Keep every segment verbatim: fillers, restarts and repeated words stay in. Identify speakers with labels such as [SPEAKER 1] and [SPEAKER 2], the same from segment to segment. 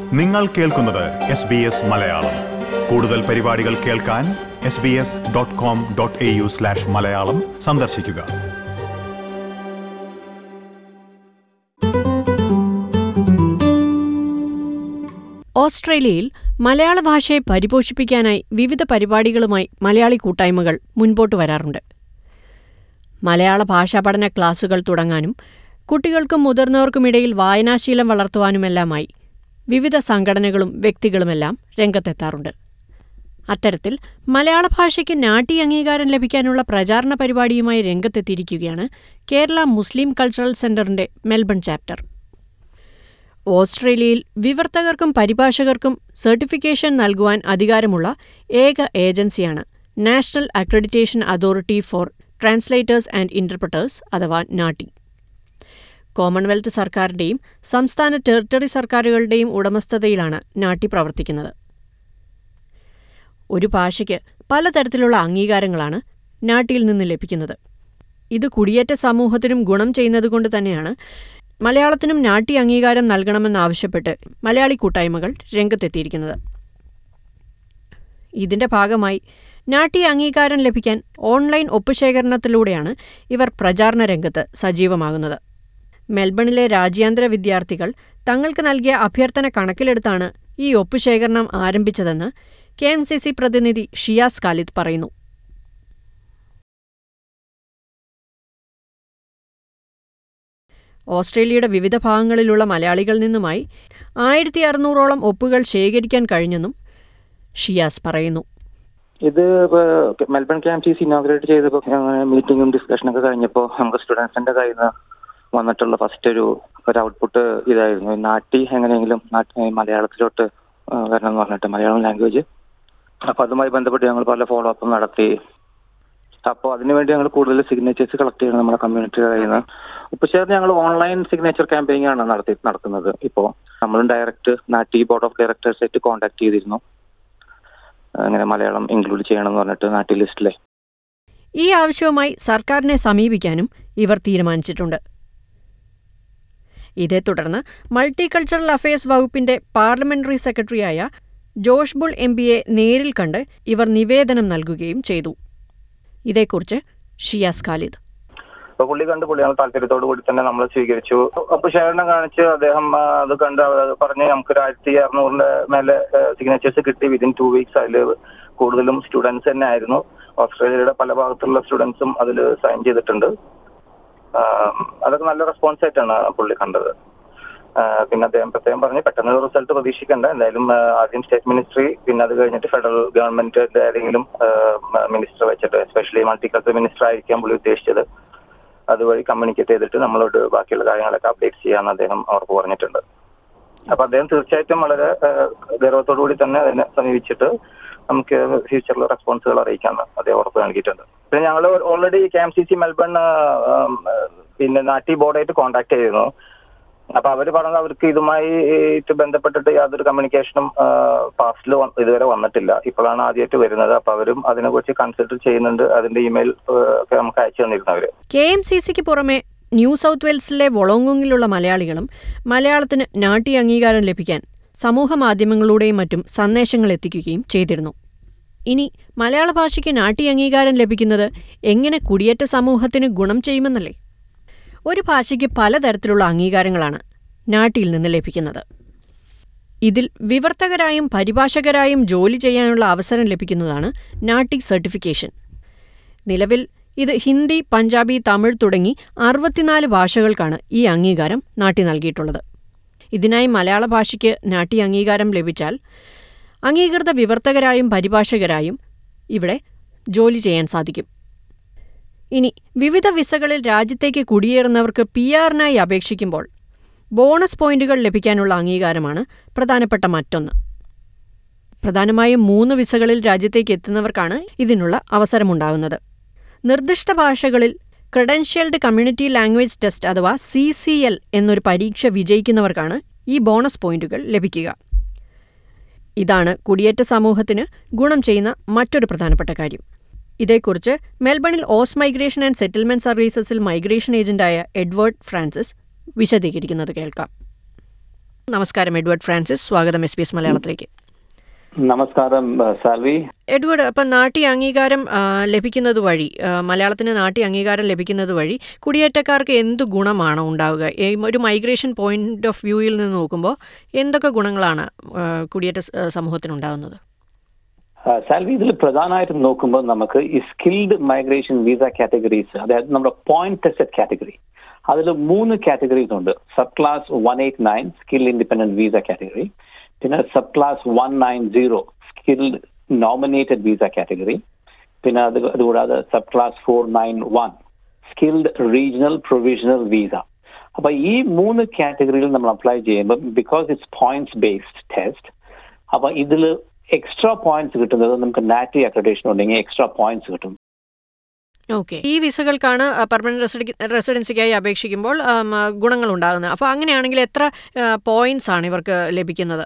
[SPEAKER 1] നിങ്ങൾ കേൾക്കുന്നത് S B S Malayalam. കൂടുതൽ പരിപാടികൾ കേൾക്കാൻ S B S dot com dot A U slash Malayalam സന്ദർശിക്കുക.
[SPEAKER 2] ഓസ്ട്രേലിയയിൽ മലയാള ഭാഷയെ പരിപോഷിപ്പിക്കാനായി വിവിധ പരിപാടികളുമായി മലയാളി കൂട്ടായ്മകൾ മുൻപോട്ട് വരാറുണ്ട്. മലയാള ഭാഷാ പഠന ക്ലാസുകൾ തുടങ്ങാനും കുട്ടികൾക്കും മുതിർന്നവർക്കുമിടയിൽ വായനാശീലം വളർത്തുവാനുമെല്ലാമായി വിവിധ സംഘടനകളും വ്യക്തികളുമെല്ലാം രംഗത്തെത്താറുണ്ട്. അത്തരത്തിൽ മലയാള ഭാഷയ്ക്ക് നാട്ടി അംഗീകാരം ലഭിക്കാനുള്ള പ്രചാരണ പരിപാടിയുമായി രംഗത്തെത്തിയിരിക്കുകയാണ് കേരള മുസ്ലിം കൾച്ചറൽ സെന്ററിന്റെ മെൽബൺ ചാപ്റ്റർ. ഓസ്ട്രേലിയയിൽ വിവർത്തകർക്കും പരിഭാഷകർക്കും സർട്ടിഫിക്കേഷൻ നൽകുവാൻ അധികാരമുള്ള ഏക ഏജൻസിയാണ് National Accreditation Authority for Translators and Interpreters അഥവാ നാട്ടി. കോമൺവെൽത്ത് സർക്കാരിന്റെയും സംസ്ഥാന ടെറിട്ടറി സർക്കാരുകളുടെയും ഉടമസ്ഥതയിലാണ് നാട്ടി പ്രവർത്തിക്കുന്നത്. ഒരു ഭാഷയ്ക്ക് പലതരത്തിലുള്ള അംഗീകാരങ്ങളാണ് നാട്ടിയിൽ നിന്ന് ലഭിക്കുന്നത്. ഇത് കുടിയേറ്റ സമൂഹത്തിനും ഗുണം ചെയ്യുന്നതുകൊണ്ട് തന്നെയാണ് മലയാളത്തിനും നാട്ടി അംഗീകാരം നൽകണമെന്നാവശ്യപ്പെട്ട് മലയാളി കൂട്ടായ്മകൾ രംഗത്തെത്തിയിരിക്കുന്നത്. ഇതിന്റെ ഭാഗമായി നാട്ടി അംഗീകാരം ലഭിക്കാൻ ഓൺലൈൻ ഒപ്പുശേഖരണത്തിലൂടെയാണ് ഇവർ പ്രചാരണ രംഗത്ത് സജീവമാകുന്നത്. മെൽബണിലെ രാജ്യാന്തര വിദ്യാർത്ഥികൾ തങ്ങൾക്ക് നൽകിയ അഭ്യർത്ഥന കണക്കിലെടുത്താണ് ഈ ഒപ്പുശേഖരണം ആരംഭിച്ചതെന്ന് കെ എം സി സി പ്രതിനിധി ഷിയാസ് ഖാലിദ് പറയുന്നു. ഓസ്ട്രേലിയയുടെ വിവിധ ഭാഗങ്ങളിലുള്ള മലയാളികളിൽ നിന്നുമായി ആയിരത്തി അറുന്നൂറോളം ഒപ്പുകൾ ശേഖരിക്കാൻ കഴിഞ്ഞെന്നും ഷിയാസ് പറയുന്നു.
[SPEAKER 3] ഇത് Melbourne K M C C inaugurate ചെയ്തപ്പോൾ മീറ്റിംഗും ഡിസ്കഷനൊക്കെ കഴിഞ്ഞപ്പോൾ നമുക്ക് സ്റ്റുഡൻസിന്റെ കയ്യിൽ നിന്ന് വന്നിട്ടുള്ള ഫസ്റ്റ് ഒരു ഒരു ഔട്ട്പുട്ട് ഇതായിരുന്നു. നാട്ടി എങ്ങനെയെങ്കിലും മലയാളത്തിലോട്ട് വരണം എന്ന് പറഞ്ഞിട്ട്, മലയാളം ലാംഗ്വേജ്. അപ്പോൾ അതുമായി ബന്ധപ്പെട്ട് ഞങ്ങൾ പല ഫോളോ അപ്പും നടത്തി. അപ്പോൾ അതിനുവേണ്ടി ഞങ്ങൾ കൂടുതൽ സിഗ്നേച്ചേഴ്സ് കളക്ട് ചെയ്യണം നമ്മുടെ കമ്മ്യൂണിറ്റിയുടെ കയ്യിൽ നിന്ന്. ഇപ്പോൾ ചേർന്ന് ഞങ്ങൾ ഓൺലൈൻ സിഗ്നേച്ചർ ക്യാമ്പയിങ് ആണ് നടത്തി നടത്തുന്നത്. ഇപ്പോൾ നമ്മളും direct NAATI board of directors ആയിട്ട് കോൺടാക്ട് ചെയ്തിരുന്നു, അങ്ങനെ മലയാളം ഇൻക്ലൂഡ് ചെയ്യണം എന്ന് പറഞ്ഞിട്ട് നാട്ടി ലിസ്റ്റിലെ.
[SPEAKER 2] ഈ ആവശ്യവുമായി സർക്കാരിനെ സമീപിക്കാനും ഇവർ തീരുമാനിച്ചിട്ടുണ്ട്. ഇതേ തുടർന്ന് മൾട്ടികൾച്ചറൽ അഫയേഴ്സ് വകുപ്പിന്റെ പാർലമെന്ററി സെക്രട്ടറിയായ ജോഷ് ബുൾ എം പിയെ നേരിൽ കണ്ട് ഇവർ നിവേദനം നൽകുകയും ചെയ്തു. ഇതേക്കുറിച്ച് ഷിയാസ് ഖാലിദ്.
[SPEAKER 3] അപ്പൊ പുള്ളി കണ്ട് പുള്ളി താല്പര്യത്തോടു കൂടി തന്നെ നമ്മൾ സ്വീകരിച്ചു. അപ്പൊ ശേഖരണം കാണിച്ച് അദ്ദേഹം അത് കണ്ട് പറഞ്ഞ് നമുക്കൊരു ആയിരത്തി അറുന്നൂറിന്റെ മേലെ സിഗ്നേച്ചേഴ്സ് കിട്ടി. വിതിൻ ടു വീക്സ് അതിൽ കൂടുതലും സ്റ്റുഡൻസ് തന്നെ ആയിരുന്നു. ഓസ്ട്രേലിയയുടെ പല ഭാഗത്തുള്ള സ്റ്റുഡൻസും അതിൽ സൈൻ ചെയ്തിട്ടുണ്ട്. അതൊക്കെ നല്ല റെസ്പോൺസ് ആയിട്ടാണ് പുള്ളി കണ്ടത്. പിന്നെ അദ്ദേഹം പ്രത്യേകം പറഞ്ഞ് പെട്ടെന്ന് റിസൾട്ട് പ്രതീക്ഷിക്കേണ്ട, എന്തായാലും ആദ്യം സ്റ്റേറ്റ് മിനിസ്ട്രി, പിന്നെ അത് കഴിഞ്ഞിട്ട് ഫെഡറൽ ഗവൺമെന്റിന്റെ ഏതെങ്കിലും മിനിസ്റ്റർ വെച്ചിട്ട്, എസ്പെഷ്യലി മൾട്ടികൾച്ചർ മിനിസ്റ്റർ ആയിരിക്കാം പുള്ളി ഉദ്ദേശിച്ചത്, അതുവഴി കമ്മ്യൂണിക്കേറ്റ് ചെയ്തിട്ട് നമ്മളോട് ബാക്കിയുള്ള കാര്യങ്ങളൊക്കെ അപ്ഡേറ്റ് ചെയ്യാമെന്ന് അദ്ദേഹം അവർക്ക് പറഞ്ഞിട്ടുണ്ട്. അപ്പൊ അദ്ദേഹം തീർച്ചയായിട്ടും വളരെ ഗൗരവത്തോടു കൂടി തന്നെ അതിനെ സമീപിച്ചിട്ട് നമുക്ക് ഫ്യൂച്ചറിൽ റെസ്പോൺസുകൾ അറിയിക്കാമെന്ന് അദ്ദേഹം ഉറപ്പ് നൽകിയിട്ടുണ്ട്. പിന്നെ ഞങ്ങൾ already K M C C Melbourne പിന്നെ നാട്ടി ബോർഡായിട്ട് കോൺടാക്ട് ചെയ്തിരുന്നു. അപ്പൊ അവര് പറഞ്ഞത് അവർക്ക് ഇതുമായി ബന്ധപ്പെട്ടിട്ട് യാതൊരു കമ്മ്യൂണിക്കേഷനും പാസ്റ്റിൽ ഇതുവരെ വന്നിട്ടില്ല. ഇപ്പോഴാണ് ആദ്യമായിട്ട് വരുന്നത്. അപ്പൊ അവരും അതിനെ കുറിച്ച് കൺസിഡർ ചെയ്യുന്നുണ്ട്. അതിന്റെ ഇമെയിൽ ഒക്കെ നമുക്ക് അയച്ചു തന്നിരുന്നവര്.
[SPEAKER 2] കെ എം സി സിക്ക് പുറമെ ന്യൂ സൗത്ത് വെയിൽസിലെ വൊളോങ്ങുങ്ങിലുള്ള മലയാളികളും മലയാളത്തിന് നാട്ടി അംഗീകാരം ലഭിക്കാൻ സമൂഹ മാധ്യമങ്ങളിലൂടെയും മറ്റും സന്ദേശങ്ങൾ എത്തിക്കുകയും ചെയ്തിരുന്നു. ഇനി മലയാള ഭാഷയ്ക്ക് നാട്ടി അംഗീകാരം ലഭിക്കുന്നത് എങ്ങനെ കുടിയേറ്റ സമൂഹത്തിന് ഗുണം ചെയ്യുമെന്നല്ലേ? ഒരു ഭാഷയ്ക്ക് പലതരത്തിലുള്ള അംഗീകാരങ്ങളാണ് നാട്ടിയിൽ നിന്ന് ലഭിക്കുന്നത്. ഇതിൽ വിവർത്തകരായും പരിഭാഷകരായും ജോലി ചെയ്യാനുള്ള അവസരം ലഭിക്കുന്നതാണ് നാട്ടി സർട്ടിഫിക്കേഷൻ. നിലവിൽ ഇത് ഹിന്ദി, പഞ്ചാബി, തമിഴ് തുടങ്ങി അറുപത്തിനാല് ഭാഷകൾക്കാണ് ഈ അംഗീകാരം നാട്ടി നൽകിയിട്ടുള്ളത്. ഇതിനായി മലയാള ഭാഷയ്ക്ക് നാട്ടി അംഗീകാരം ലഭിച്ചാൽ അംഗീകൃത വിവർത്തകരായും പരിഭാഷകരായും ഇവിടെ ജോലി ചെയ്യാൻ സാധിക്കും. ഇനി വിവിധ വിസകളിൽ രാജ്യത്തേക്ക് കുടിയേറുന്നവർക്ക് പി ആറിനായി അപേക്ഷിക്കുമ്പോൾ ബോണസ് പോയിന്റുകൾ ലഭിക്കാനുള്ള അംഗീകാരമാണ് പ്രധാനപ്പെട്ട മറ്റൊന്ന്. പ്രധാനമായും മൂന്ന് വിസകളിൽ രാജ്യത്തേക്ക് എത്തുന്നവർക്കാണ് ഇതിനുള്ള അവസരമുണ്ടാകുന്നത്. നിർദ്ദിഷ്ട ഭാഷകളിൽ ക്രെഡൻഷ്യൽഡ് കമ്മ്യൂണിറ്റി ലാംഗ്വേജ് ടെസ്റ്റ് അഥവാ സി സി എൽ എന്നൊരു പരീക്ഷ വിജയിക്കുന്നവർക്കാണ് ഈ ബോണസ് പോയിന്റുകൾ ലഭിക്കുക. ഇതാണ് കുടിയേറ്റ സമൂഹത്തിന് ഗുണം ചെയ്യുന്ന മറ്റൊരു പ്രധാനപ്പെട്ട കാര്യം. ഇതേക്കുറിച്ച് മെൽബണിൽ ഓസ് മൈഗ്രേഷൻ ആൻഡ് സെറ്റിൽമെന്റ് സർവീസസിൽ മൈഗ്രേഷൻ ഏജന്റായ എഡ്വേർഡ് ഫ്രാൻസിസ് വിശദീകരിക്കുന്നത് കേൾക്കാം. നമസ്കാരം എഡ്വേർഡ് ഫ്രാൻസിസ്, സ്വാഗതം എസ് ബി എസ് മലയാളത്തിലേക്ക്.
[SPEAKER 4] നമസ്കാരം സാൽവി.
[SPEAKER 2] എഡ്വേർഡ്, അപ്പം നാട്ടി അംഗീകാരം ലഭിക്കുന്നത് വഴി, മലയാളത്തിന് നാട്ടി അംഗീകാരം ലഭിക്കുന്നത് വഴി കുടിയേറ്റക്കാർക്ക് എന്ത് ഗുണമാണ് ഉണ്ടാവുക? ഒരു മൈഗ്രേഷൻ പോയിന്റ് ഓഫ് വ്യൂയിൽ നിന്ന് നോക്കുമ്പോൾ എന്തൊക്കെ ഗുണങ്ങളാണ് കുടിയേറ്റ സമൂഹത്തിനുണ്ടാകുന്നത്?
[SPEAKER 4] സാൽവി, ഇതിൽ പ്രധാനമായിട്ടും നോക്കുമ്പോൾ നമുക്ക് ഈ സ്കിൽഡ് മൈഗ്രേഷൻ വിസ കാറ്റഗറീസ്, അതായത് നമ്മുടെ പോയിന്റ് ടെസ്റ്റഡ് കാറ്റഗറി, അതിൽ മൂന്ന് കാറ്റഗറീസ് ഉണ്ട്. Subclass one eight nine skill independent visa category, പിന്നെ subclass one nine zero skilled nominated visa category, പിന്നെ അത് അതുകൂടാതെ subclass four nine one skilled regional provisional visa. അപ്പൊ ഈ മൂന്ന് കാറ്റഗറിയിൽ നമ്മൾ അപ്ലൈ ചെയ്യുമ്പോൾ, because it's points based test, അപ്പൊ ഇതിൽ എക്സ്ട്രാ പോയിന്റ്സ് കിട്ടുന്നത് നമുക്ക് നാറ്റി അക്രഡിറ്റേഷൻ ഉണ്ടെങ്കിൽ എക്സ്ട്രാ പോയിന്റ്സ് കിട്ടും.
[SPEAKER 2] ഓക്കെ, ഈ വിസകൾക്കാണ് പെർമനന്റ് റെസിഡി റെസിഡൻസിക്കായി അപേക്ഷിക്കുമ്പോൾ ഗുണങ്ങൾ ഉണ്ടാകുന്നത്. അപ്പോൾ അങ്ങനെയാണെങ്കിൽ എത്ര പോയിന്റ്സ് ആണ് ഇവർക്ക് ലഭിക്കുന്നത്?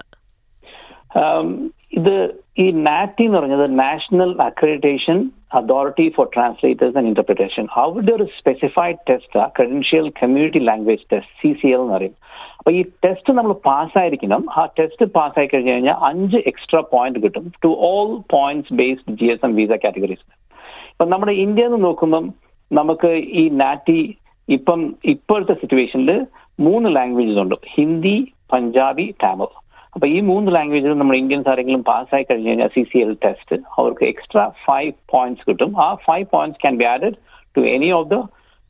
[SPEAKER 4] ഇത് ഈ നാറ്റി എന്ന് പറഞ്ഞത് National Accreditation Authority for Translators and Interpretation. അവരുടെ ഒരു specified test credential community language test, C C L എന്ന് പറയും. അപ്പൊ ഈ ടെസ്റ്റ് നമ്മൾ പാസ്സായിരിക്കണം. ആ ടെസ്റ്റ് പാസ്സായി കഴിഞ്ഞു കഴിഞ്ഞാൽ അഞ്ച് എക്സ്ട്രാ പോയിന്റ് കിട്ടും to all points based G S M visa categories. ഇപ്പം നമ്മുടെ ഇന്ത്യയിൽ നിന്ന് നോക്കുമ്പം നമുക്ക് ഈ നാറ്റി ഇപ്പം ഇപ്പോഴത്തെ സിറ്റുവേഷനിൽ മൂന്ന് ലാംഗ്വേജസ് ഉണ്ട്: ഹിന്ദി, പഞ്ചാബി, തമിഴ്. അപ്പൊ ഈ മൂന്ന് ലാംഗ്വേജിൽ നമ്മുടെ ഇന്ത്യൻസ് ആരെങ്കിലും പാസ്സായി കഴിഞ്ഞു കഴിഞ്ഞാൽ സി സി എൽ ടെസ്റ്റ്, അവർക്ക് എക്സ്ട്രാ ഫൈവ് പോയിന്റ്സ് കിട്ടും. ആ five points can be added to any of the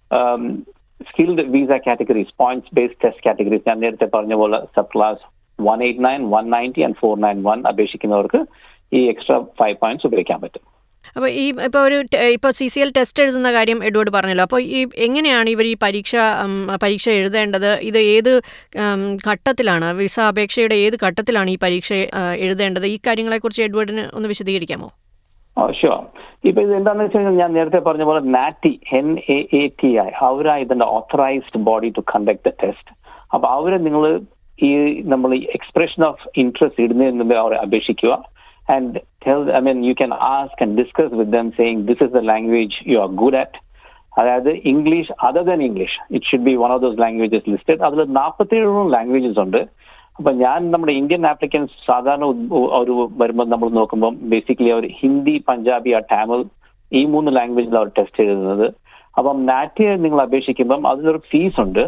[SPEAKER 4] skilled visa categories, points based test categories. ഞാൻ നേരത്തെ പറഞ്ഞ പോലെ subclass one eight nine one ninety and four nine one അപേക്ഷിക്കുന്നവർക്ക് ഈ extra five points ഉപയോഗിക്കാൻ പറ്റും.
[SPEAKER 2] അപ്പോൾ ഈ ഇപ്പോൾ ഒരു ഇപ്പോൾ സി സി എൽ ടെസ്റ്റ് എഴുതുന്ന കാര്യം എഡ്വേർഡ് പറഞ്ഞല്ലോ. അപ്പോൾ ഈ എങ്ങനെയാണ് ഇവർ ഈ പരീക്ഷ പരീക്ഷ എഴുതേണ്ടത്? ഇത് ഏത് ഘട്ടത്തിലാണ്, വിസ അപേക്ഷയുടെ ഏത് ഘട്ടത്തിലാണ് ഈ പരീക്ഷ എഴുതേണ്ടത്? ഈ കാര്യങ്ങളെക്കുറിച്ച് എഡ്വേർഡിന് ഒന്ന് വിശദീകരിക്കാമോ?
[SPEAKER 4] Oh sure. ഇപ്പൊ ഇത് എന്താണെന്ന് വെച്ച് കഴിഞ്ഞാൽ ഞാൻ നേരത്തെ പറഞ്ഞ പോലെ NAATI, N A A T I, അവരാ ഇതിന്റെ authorised body to conduct the test. അപ്പൊ അവരെ നിങ്ങൾ ഈ നമ്മൾ എക്സ്പ്രഷൻ ഓഫ് ഇൻട്രസ്റ്റ് ഇടുന്നതിന് മുമ്പ് അവരെ അപേക്ഷിക്കുക. And tell, I mean, you can ask and discuss with them saying this is the language you are good at. അതായത് English, other than English, it should be one of those languages listed. അതിൽ നാൽപ്പത്തേഴോളം languages ഉണ്ട്. അപ്പൊ ഞാൻ നമ്മുടെ Indian applicants സാധാരണ ഒരു വരുമ്പോൾ നമ്മൾ നോക്കുമ്പോൾ ബേസിക്കലി അവർ ഹിന്ദി, പഞ്ചാബി, തമിഴ് ഈ മൂന്ന് ലാംഗ്വേജിൽ അവർ ടെസ്റ്റ് എഴുതുന്നത്. അപ്പം നാറ്റി നിങ്ങൾ അപേക്ഷിക്കുമ്പം അതിലൊരു ഫീസ് ഉണ്ട്.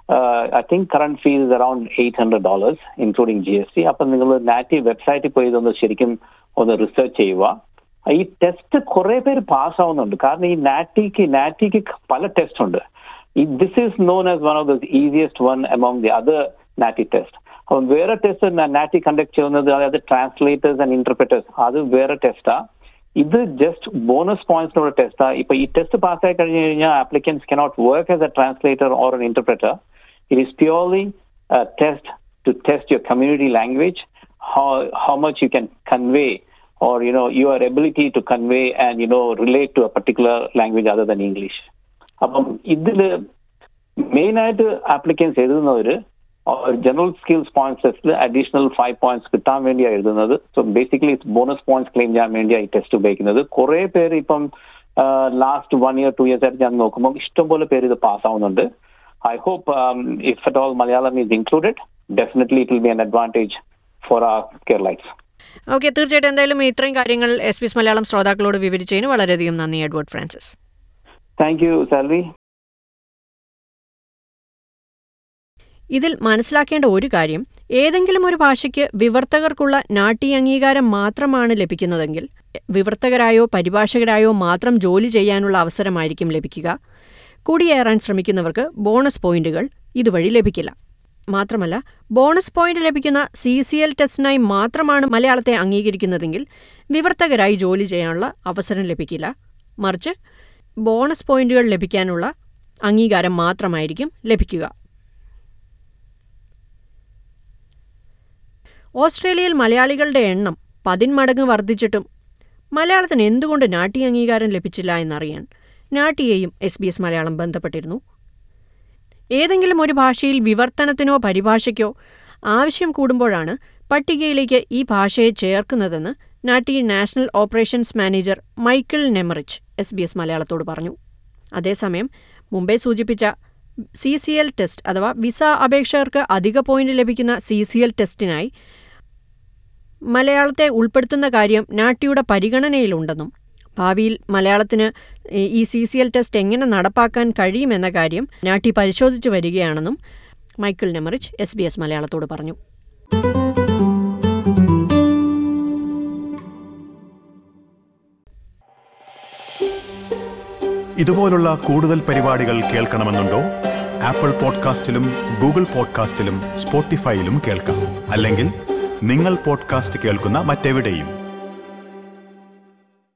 [SPEAKER 4] I think current fees is around eight hundred dollars including G S T. അപ്പം നിങ്ങൾ നാറ്റി വെബ്സൈറ്റിൽ പോയി ഇതൊന്ന് ശരിക്കും ഒന്ന് റിസർച്ച് ചെയ്യുക. ഈ ടെസ്റ്റ് കുറെ പേര് പാസ്സാവുന്നുണ്ട്. കാരണം ഈ നാറ്റിക്ക് നാറ്റിക്ക് പല ടെസ്റ്റ് ഉണ്ട്. This is known as one of the easiest one among the other NAATI test. അപ്പം വേറെ ടെസ്റ്റ് നാറ്റി കണ്ടക്ട് ചെയ്യുന്നത്, അതായത് ട്രാൻസ്ലേറ്റേഴ്സ് ആൻഡ് ഇന്റർപ്രിറ്റേഴ്സ്, അത് വേറെ ടെസ്റ്റാ. ഇത് ജസ്റ്റ് ബോണസ് പോയിന്റ്സിനുള്ള ടെസ്റ്റാ. ഇപ്പൊ ഈ ടെസ്റ്റ് പാസ്സായി കഴിഞ്ഞു കഴിഞ്ഞാൽ applicants cannot work as a translator or an interpreter. It is purely a test to test your community language, how how much you can convey, or you know your ability to convey and you know relate to a particular language other than English. അപ്പം ഇതില് main ആയിട്ട് applicants എഴുതുന്നവര് general skills points ടെസ്റ്റിൽ additional five points കിട്ടാൻ വേണ്ടിയാണ് എഴുതുന്നത്. So basically it's bonus points claim ചെയ്യാൻ വേണ്ടിയാണ് ഈ ടെസ്റ്റ് ഉപയോഗിക്കുന്നത്. കുറെ പേര് ഇപ്പം last one year two years ആയിട്ട് ഞാൻ നോക്കുമ്പോൾ ഇഷ്ടംപോലെ പേര് ഇത് പാസ്സാവുന്നുണ്ട്. I hope um, if at all Malayalam is included, definitely it will be an advantage for our Keralites.
[SPEAKER 2] Okay, തീർച്ചയായിട്ടും. എന്തായാലും ഇത്രയും കാര്യങ്ങൾ എസ് ബി എസ് മലയാളം ശ്രോതാക്കളോട് വിവരിച്ചതിന് വളരെയധികം നന്ദി എഡ്വേർഡ് ഫ്രാൻസിസ്.
[SPEAKER 4] Thank you Salvi.
[SPEAKER 2] ഇതിൽ മനസ്സിലാക്കേണ്ട ഒരു കാര്യം, ഏതെങ്കിലും ഒരു ഭാഷയ്ക്ക് വിവർത്തകർക്കുള്ള നാട്ടി അംഗീകാരം മാത്രമാണ് ലഭിക്കുന്നതെങ്കിൽ വിവർത്തകരായോ പരിഭാഷകരായോ മാത്രം ജോലി ചെയ്യാനുള്ള അവസരമായിരിക്കും ലഭിക്കുക. കുടിയേറാൻ ശ്രമിക്കുന്നവർക്ക് ബോണസ് പോയിന്റുകൾ ഇതുവഴി ലഭിക്കില്ല. മാത്രമല്ല, ബോണസ് പോയിന്റ് ലഭിക്കുന്ന സി സി എൽ ടെസ്റ്റിനായി മാത്രമാണ് മലയാളത്തെ അംഗീകരിക്കുന്നതെങ്കിൽ വിവർത്തകരായി ജോലി ചെയ്യാനുള്ള അവസരം ലഭിക്കില്ല. മറിച്ച് ബോണസ് പോയിന്റുകൾ ലഭിക്കാനുള്ള അംഗീകാരം മാത്രമായിരിക്കും ലഭിക്കുക. ഓസ്ട്രേലിയയിൽ മലയാളികളുടെ എണ്ണം പതിന്മടങ്ങ് വർദ്ധിച്ചിട്ടും മലയാളത്തിന് എന്തുകൊണ്ട് നാട്ടി അംഗീകാരം ലഭിച്ചില്ല എന്നറിയാൻ നാട്ടിയെയും എസ് ബി എസ് മലയാളം ബന്ധപ്പെട്ടിരുന്നു. ഏതെങ്കിലും ഒരു ഭാഷയിൽ വിവർത്തനത്തിനോ പരിഭാഷയ്ക്കോ ആവശ്യം കൂടുമ്പോഴാണ് പട്ടികയിലേക്ക് ഈ ഭാഷയെ ചേർക്കുന്നതെന്ന് NAATI National Operations Manager Michael Nemarich S B S മലയാളത്തോട് പറഞ്ഞു. അതേസമയം മുമ്പേ സൂചിപ്പിച്ച സി സി എൽ ടെസ്റ്റ് അഥവാ വിസ അപേക്ഷകർക്ക് അധിക പോയിന്റ് ലഭിക്കുന്ന സി സി എൽ ടെസ്റ്റിനായി മലയാളത്തെ ഉൾപ്പെടുത്തുന്ന കാര്യം നാട്ടിയുടെ പരിഗണനയിലുണ്ടെന്നും ഭാവിയിൽ മലയാളത്തിന് ഈ സി സി എൽ ടെസ്റ്റ് എങ്ങനെ നടപ്പാക്കാൻ കഴിയുമെന്ന കാര്യം നാട്ടി പരിശോധിച്ചു വരികയാണെന്നും Michael Nemarich S B S മലയാളത്തോട് പറഞ്ഞു.
[SPEAKER 1] ഇതുപോലുള്ള കൂടുതൽ പരിപാടികൾ കേൾക്കണമെന്നുണ്ടോ? ആപ്പിൾ പോഡ്കാസ്റ്റിലും ഗൂഗിൾ പോഡ്കാസ്റ്റിലും സ്പോട്ടിഫൈയിലും കേൾക്കാം. അല്ലെങ്കിൽ നിങ്ങൾ പോഡ്കാസ്റ്റ് കേൾക്കുന്ന മറ്റെവിടെയും.